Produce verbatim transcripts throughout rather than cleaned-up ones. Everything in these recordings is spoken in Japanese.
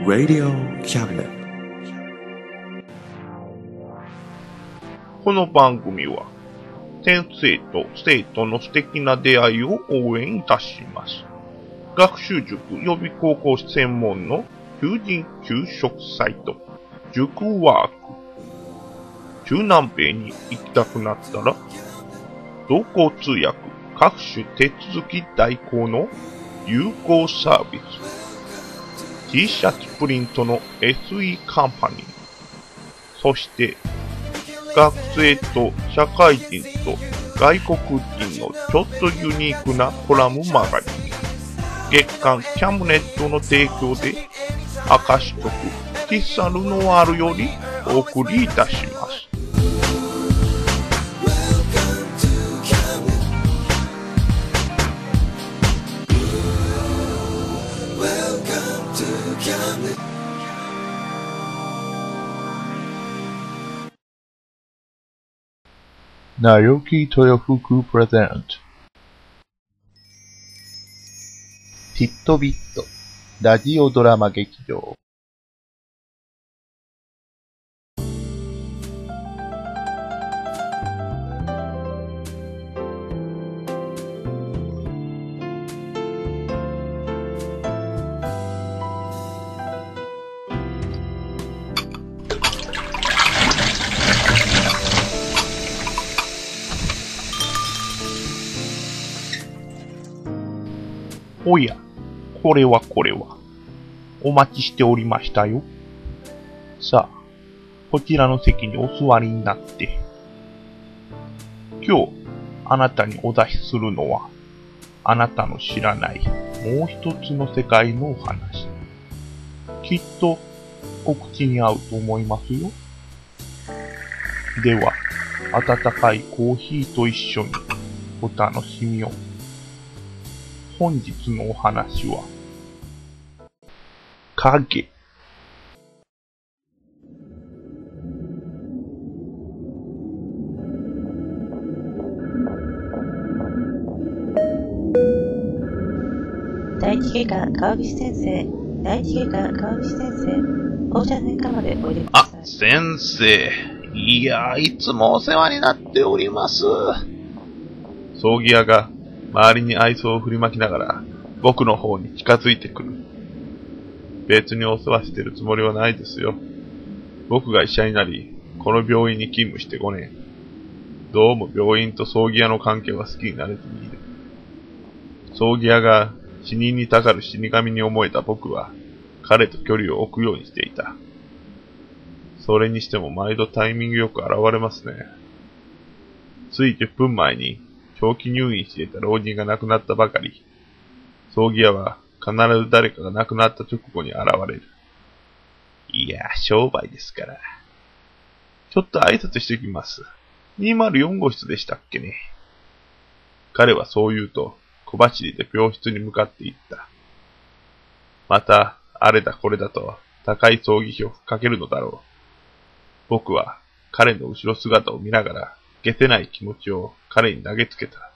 Radio Cabinet。 この番組は先生と生徒の素敵な出会いを応援いたします。学習塾予備高校専門の求人・求職サイト塾ワーク。中南米に行きたくなったら同行通訳各種手続き代行の有効サービス。 T シャツプリントの エスイー カンパニー。そして学生と社会人と外国人のちょっとユニークなコラムマガジン。月刊キャムネットの提供で明石局喫茶ルノワールよりお送りいたします。 なよき豊福プレゼント。ティットビットラジオドラマ劇場。 おや、これはこれは。お待ちしておりましたよ。さあ、こちらの席にお座りになって。今日、あなたにお出しするのは、あなたの知らないもう一つの世界のお話。きっと、お口に合うと思いますよ。では、温かいコーヒーと一緒にお楽しみを。本日のお話は、影。 第一外科川口先生、第一外科川口先生、放射線科までおいでください。 あ、先生。いや、いつもお世話になっております。葬儀屋が周りに愛想を振りまきながら僕の方に近づいてくる。別にお世話してるつもりはないですよ。僕が医者になり、この病院に勤務してごねん。どうも病院と葬儀屋の関係は好きになれずにいる。葬儀屋が死人にたかる死神に思えた僕は、彼と距離を置くようにしていた。それにしても毎度タイミングよく現れますね。ついじゅっぷんまえに長期入院していた老人が亡くなったばかり。葬儀屋は必ず誰かが亡くなった直後に現れる。いや、商売ですから。ちょっと挨拶してきます。にまるよんご室でしたっけね。彼はそう言うと、小走りで病室に向かっていった。また、あれだこれだと、高い葬儀費をかけるのだろう。僕は、彼の後ろ姿を見ながら、消せない気持ちを彼に投げつけた。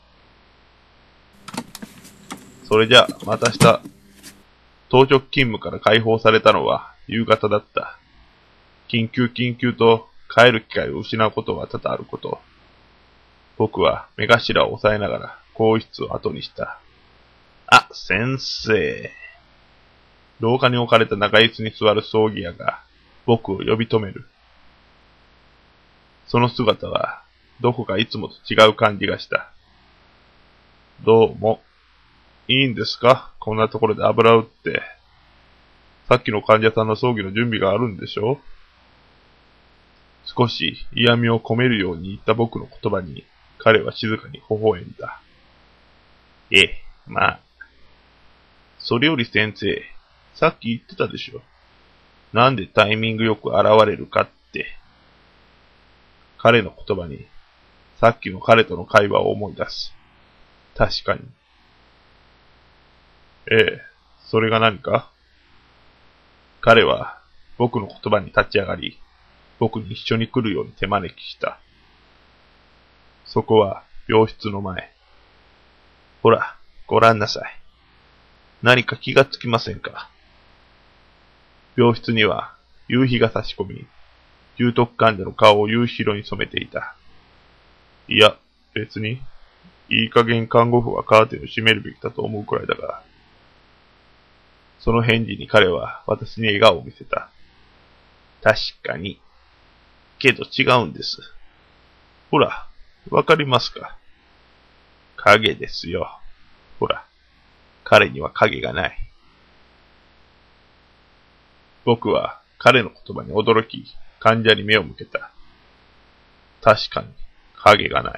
それじゃあ、また明日、当直勤務から解放されたのは夕方だった。緊急緊急と帰る機会を失うことは多々あること。僕は目頭を押さえながら更衣室を後にした。あ、先生。廊下に置かれた長椅子に座る葬儀屋が僕を呼び止める。その姿はどこかいつもと違う感じがした。どうも。いいんですか？こんなところで油売って。さっきの患者さんの葬儀の準備があるんでしょ？少し嫌味を込めるように言った僕の言葉に、彼は静かに微笑んだ。ええ、まあ。それより先生、さっき言ってたでしょ。なんでタイミングよく現れるかって。彼の言葉に、さっきの彼との会話を思い出す。確かに。ええ、それが何か？彼は僕の言葉に立ち上がり、僕に一緒に来るように手招きした。そこは病室の前。ほら、ご覧なさい。何か気がつきませんか？ 病室には夕日が差し込み、重篤患者の顔を夕日色に染めていた。いや、別に、いい加減看護婦はカーテンを閉めるべきだと思うくらいだが、その返事に彼は私に笑顔を見せた。確かに、けど違うんです。ほら、わかりますか？影ですよ。ほら、彼には影がない。僕は彼の言葉に驚き、患者に目を向けた。確かに、影がない。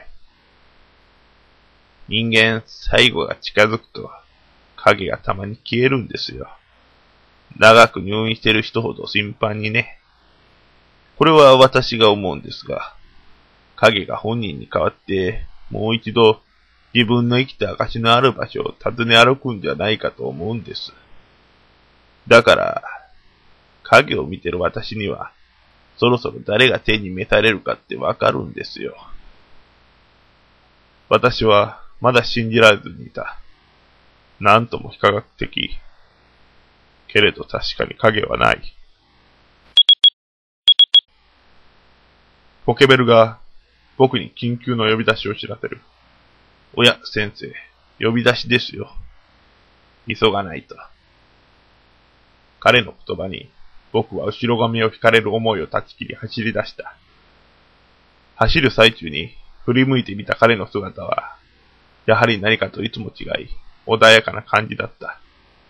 人間、最後が近づくと、影がたまに消えるんですよ。長く入院している人ほど頻繁にね。これは私が思うんですが、影が本人に代わって、もう一度、自分の生きた証のある場所を訪ね歩くんじゃないかと思うんです。だから、影を見てる私には、そろそろ誰が手に召されるかってわかるんですよ。私はまだ信じられずにいた。なんとも非科学的。けれど確かに影はない。ポケベルが僕に緊急の呼び出しを知らせる。おや、先生、呼び出しですよ。急がないと。彼の言葉に僕は後ろ髪を引かれる思いを断ち切り走り出した。走る最中に振り向いてみた彼の姿は、やはり何かといつも違い、穏やかな感じだった。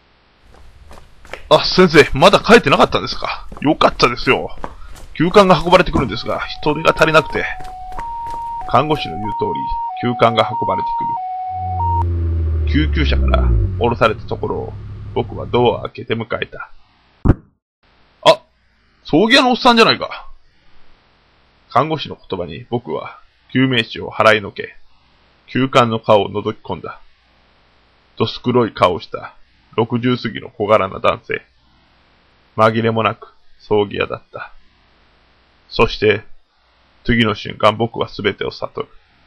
あ、先生、まだ帰ってなかったんですか？よかったですよ。急患が運ばれてくるんですが、人手が足りなくて。看護師の言う通り、急患が運ばれてくる。救急車から降ろされたところを、僕はドアを開けて迎えた。あ、葬儀屋のおっさんじゃないか。看護師の言葉に僕は救命士を払いのけ、急患の顔を覗き込んだ。どす黒い顔をした六十過ぎの小柄な男性。紛れもなく葬儀屋だった。そして、次の瞬間僕は全てを悟る。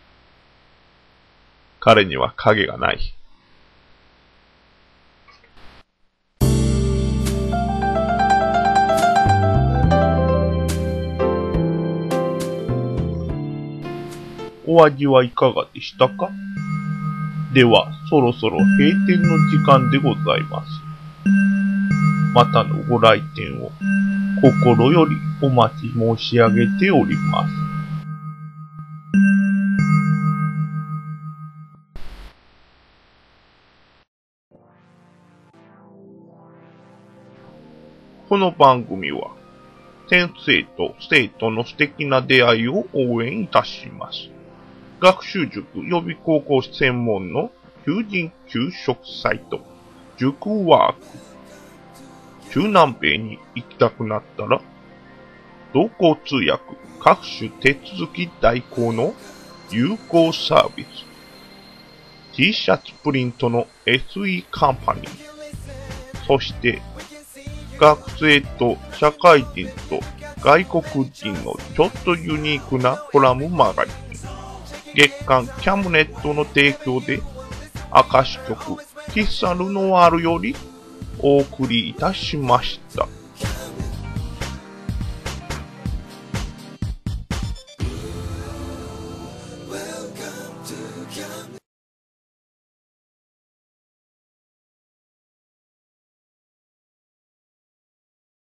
彼には影がない。お味はいかがでしたか？では、そろそろ閉店の時間でございます。またのご来店を心よりお待ち申し上げております。この番組は、先生と生徒の素敵な出会いを応援いたします。学習塾予備高校専門の求人・求職サイト、塾ワーク。中南米に行きたくなったら、同行通訳、各種手続き代行の有効サービス。T シャツプリントの エスイー カンパニー。そして、学生と社会人と外国人のちょっとユニークなコラムマガジン。月刊キャムネットの提供で、明石局喫茶ルノワールよりお送りいたしました。